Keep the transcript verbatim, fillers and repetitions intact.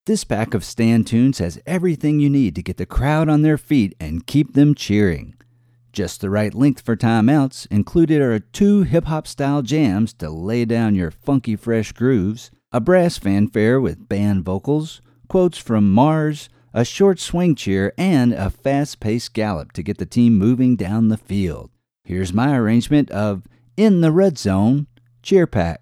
This pack of stand tunes has everything you need to get the crowd on their feet and keep them cheering. Just the right length for timeouts. Included are two hip-hop style jams to lay down your funky fresh grooves, a brass fanfare with band vocals, quotes from Mars, a short swing cheer, and a fast-paced gallop to get the team moving down the field. Here's my arrangement of In the Red Zone Cheer Pack.